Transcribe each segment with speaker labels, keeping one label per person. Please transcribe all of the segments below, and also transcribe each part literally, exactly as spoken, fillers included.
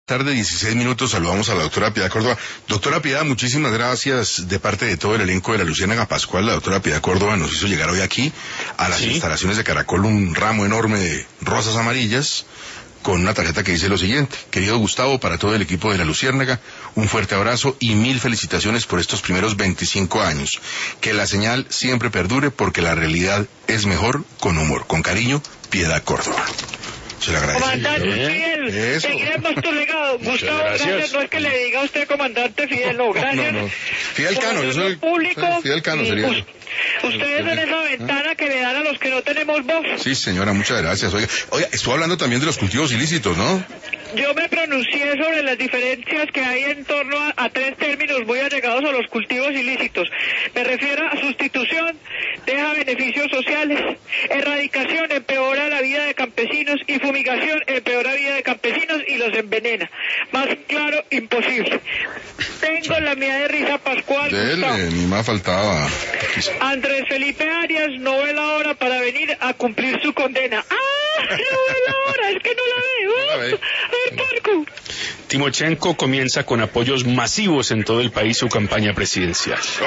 Speaker 1: Tarde, dieciséis minutos, saludamos a la doctora Piedad Córdoba. Doctora Piedad, muchísimas gracias de parte de todo el elenco de la Luciérnaga Pascual. La doctora Piedad Córdoba nos hizo llegar hoy aquí a las ¿Sí? instalaciones de Caracol un ramo enorme de rosas amarillas con una tarjeta que dice lo siguiente: querido Gustavo, para todo el equipo de la Luciérnaga, un fuerte abrazo y mil felicitaciones por estos primeros veinticinco años. Que la señal siempre perdure porque la realidad es mejor con humor. Con cariño, Piedad Córdoba. Se le agradece.
Speaker 2: Comandante Fidel, seguiremos tu legado. Gustavo, gracias. gracias. No es que le diga a usted comandante Fidel, no, gracias. No, no.
Speaker 1: Fidel Cano, yo soy el
Speaker 2: público.
Speaker 1: Fidel Cano sería.
Speaker 2: Us, ustedes son esa ventana que le dan a los que no tenemos voz.
Speaker 1: Sí, señora, muchas gracias. Oiga, oiga, estuvo hablando también de los cultivos ilícitos, ¿no?
Speaker 2: Yo me pronuncié sobre las diferencias que hay en torno a, a tres términos muy allegados a los cultivos ilícitos. Me refiero a sustitución, deja beneficios sociales, erradicación, empeora la vida de campesinos, y fumigación, empeora la vida de campesinos y los envenena. Más claro, imposible. Tengo la mía de risa Pascual.
Speaker 1: Dele, ni más faltaba.
Speaker 2: Andrés Felipe Arias no ve la hora para venir a cumplir su condena. ¡Ah! No ve la hora, es que no la veo.
Speaker 1: No la ve.
Speaker 3: Timochenko comienza con apoyos masivos en todo el país su campaña presidencial.
Speaker 1: Oh.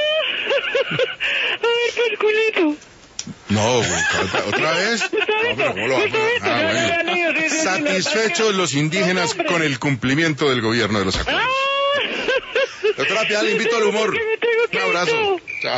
Speaker 2: A ver, Pascualito.
Speaker 1: No, güey, otra, ¿otra vez? No, pero ¿cómo lo vamos a... ah, bueno. Satisfechos los indígenas con el cumplimiento del gobierno de los acuerdos. Doctora Piedad, le invito al humor. Un abrazo. Chao.